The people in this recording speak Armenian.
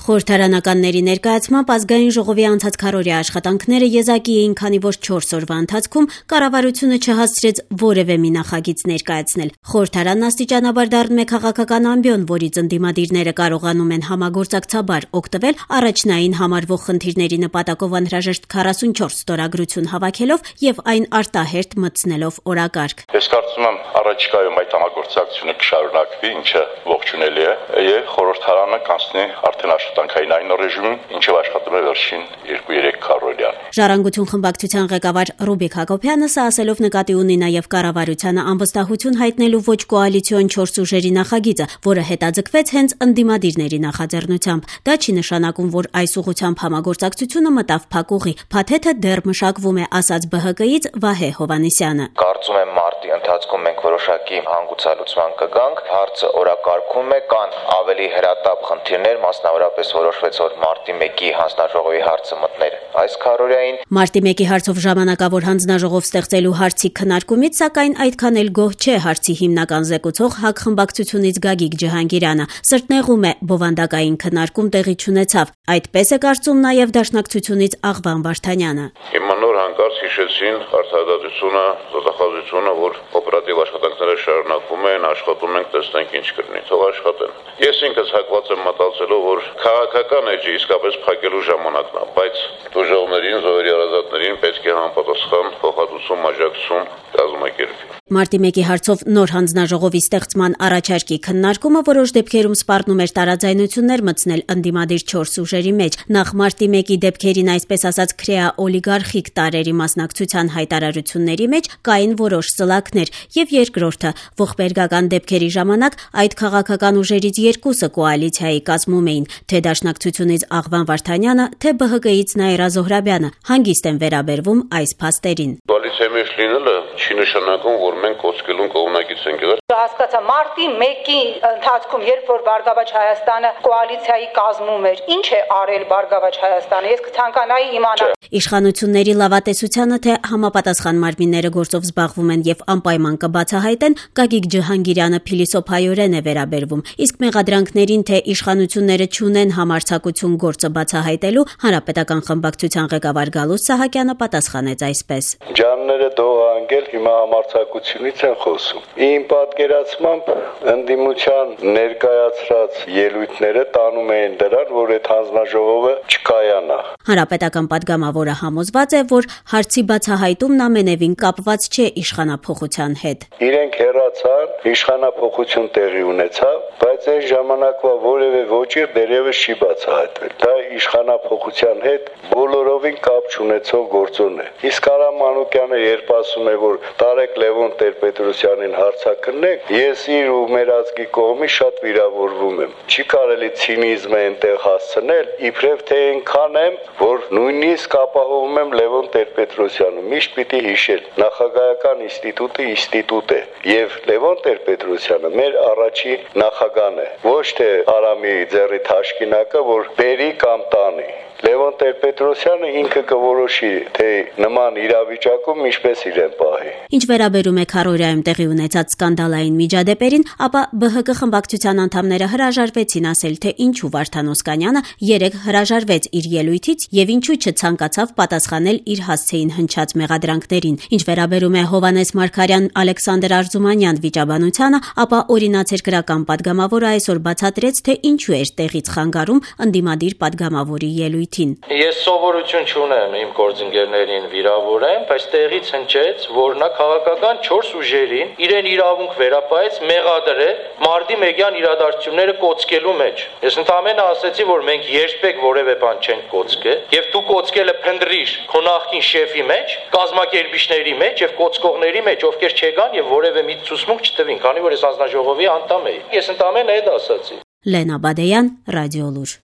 Խորհրդարանականների ներկայացմամբ ազգային ժողովի անցած քառօրյա աշխատանքները եզակի էին, քանի որ 4 օրվա ընթացքում կառավարությունը չհասցրեց որևէ մի նախագիծ ներկայացնել։ Խորհրդարանն աստիճանաբար դառնում է քաղաքական ամբիոն, որից ընդդիմադիրները կարողանում են համագործակցաբար օգտվել առաջնային համարվող խնդիրների նպատակով անհրաժեշտ 44 ստորագրություն հավաքելով եւ այն արտահերթ մտցնելով օրակարգ։ Ես կարծում եմ առաջիկայում այդ համագործակցությունը կշարունակվի, ինչը ողջունելի է, եւ խորհրդարանը կանցնի արդեն աշխատանքային այն ռեժիմին, ինչով աշխատում է վերջին 2-3 քառօրյան։ Ժառանգություն խմբակցության ղեկավար Ռուբիկ Հակոբյանը սա ասելով նկատի ունի նաև կառավարությանը անվստահություն հայտնելու ոչ կոալիցիոն 4 ուժերի նախագիծը, որը հետաձգվեց հենց ընդդիմադիրների նախաձեռնությամբ։ Դա չի նշանակում, որ այս ուղղությամբ համագործակցությունը մտավ փակուղի։ Փաթեթը դեռ մշակվում է, ասաց ԲՀԿ-ից Վահե Հովհաննիսյանը։ Կարծում եմ մարտի ընթացքում մենք որոշակի հանգուցալուծման կգանք, հարցը օրակարգում է, կան ավելի հրատապ խնդիրներ, մասնավորապես որոշվեց, որ մարտի 1-ի հանձնաժողովի հարցը մտներ այս քառօրյային։ Մարտի 1-ի հարցով ժամանակավոր հանձնաժողով ստեղծելու հարցի քննարկումից, սակայն այդքան էլ գոհ չէ հարցի հիմնական զեկուցող ՀԱԿ խմբակցությունից Գագիկ Ջհանգիրյանը։ Սրտնեղում է, բովանդակային քննարկում տեղի չունեցավ։ Այդպես է կարծում նաև Դաշնակցությունից Աղվան Վարդանյանը։ Հիմա նոր հանկարծ հիշեցին արդարադատությունը, դատախազությունը, որ օպերատիվ աշխատանքները շարունակվում են, աշխատում ենք, տեսնենք ինչ կլինի, թող աշխատեն։ Ես ինքս հակված եմ մտածելով, որ քաղաքական էջը իսկապես փակելու ժամանակն է, բայց դժողներին, զոհերի հարազատներին պետք է համապատասխան փոխհատուցում, աջակցում կազմակերպվի։ Մարտի 1-ի հարցով նոր հանձնաժողովի ստեղծման առաջարկի քննարկումը որոշ դեպքերում սպառնում էր տարաձայնություններ մտցնել ընդդիմադիր 4 ուժերի մեջ։ Նախ մարտի 1-ի դեպքերին, այսպես ասած, քրեա-օլիգարխիկ տարրերի մասնակցության հայտարարությունների մեջ կային որոշ սլաքներ, եւ երկրորդը ողբերգական դեպքերի ժամանակ այդ քաղաքական ուժերից երկուսը կոալիցիայի կազմում էին, թե Դաշնակցությունից Աղվան Վարդանյանը, թե ԲՀԿ-ից Նաիրա Զոհրաբյանը հանգիստ են վերաբերվում այս փաստերին։ Կոալիցիայի մեջ լինելը չի նշանակում, որ մենք կոչկելուն կողմնակից ենք եղել։ Հասկացա, մարտի 1-ի ընթացքում, երբ որ Բարգավաճ Հայաստանը կոալիցիայի կազմում էր, ինչ է արել Բարգավաճ Հայաստանը, ես կցանկանայի իմանալ։ Իշխանությունների լավատեսությանը, թե համապատասխան մարմինները գործով զբաղվում են եւ անպայման կբացահայտեն, Գագիկ Ջհանգիրյանը փիլիսոփայորեն է վերաբերվում, իսկ մեղադրանքներին, թե իշխանությունները չունեն համարձակություն գործը բացահայտելու, Հանրապետական խմբակցության ղեկավար Գալուստ Սահակյանը պատասխանեց այսպես. Ջանները դողանգել հիմա համարձակությունից են խոսում։ Իմ պատկերացմամբ ընդդիմության ներկայացրած ելույթները տանում էին դրան, որ այդ հանձնաժողովը չկայանա։ Հանրապետական պատգամավորը համոզված է, որ հարցի բացահայտումն ամենևին կապված չէ իշխանափոխության հետ։ Իրենք հեռացան, իշխանափոխություն տեղի ունեցավ, բայց այն ժամանակվա որևէ ոճի դեռևս չի բացահայտվել։ Դա իշխանափոխության հետ բոլորովին կապ չունեցող գործոն է։ Իսկ Արամ Մանուկյանը երբ ասում է, որ Տարեկ Լևոն Տեր-Պետրոսյանին հարցակնեք, ես իր ու մեր ազգի կողմից շատ վիրավորվում եմ։ Չի կարելի ցինիզմը այնտեղ հասցնել, իբրև թե այնքան եմ, որ նույնիսկ ապահովում եմ Լևոն Տեր-Պետրոսյանը։ Միշտ պիտի հիշել, նախագահական ինստիտուտը ինստիտուտ է, եւ Լևոն Տեր-Պետրոսյանը մեր առաջին նախագահն է, ոչ թե Արամի ձեռի թաշկինակը, որ բերի կամ տանի։ Լևոն Տեր-Պետրոսյանը ինքը կորոշի, թե նման իրավիճակում ինչպես իրեն պահի։ Ինչ վերաբերում է քառօրյայում տեղի ունեցած սկանդալային միջադեպերին, ապա ԲՀԿ խմբակցության անդամները հրաժարվեցին ասել, թե ինչու Վարդան Օսկանյանը երեկ հրաժարվեց իր ելույթից եւ ինչու չցանկացավ պատասխանել իր հասցեին հնչած մեղադրանքներին։ Ինչ վերաբերում է Հովհաննես Մարգարյան, Ալեքսանդր Արզումանյան վիճաբանությանը, ապա օրինացեր քրական պատգամավորը այսօր բացատրեց, թե ինչու էր տեղից խանգարում ընդդիմադիր պատգամավորի ելույթ։ Ես սովորություն չունեմ իմ գործընկերներին վիրավորեմ, բայց տեղից հնչեց, որ նա քաղաքական 4 ուժերին իրեն իրավունք վերապահեց մեղադրել մարտի 1-յան իրադարձությունները կոծկելու մեջ։ Ես ընդամենը ասեցի, որ մենք երբեք որևէ բան չենք կոծկել, եւ դու կոծկելը փնտրիր քո նախկին շեֆի մեջ, կազմակերպիչների մեջ եւ կոծկողների մեջ, ովքեր չեկան եւ որևէ մի ցուցմունք չտվին, քանի որ ես հանձնաժողովի անդամ էի։ Ես ընդամենը այդ ասացի։ Լենա Բադեյան, Ռադիոլուր։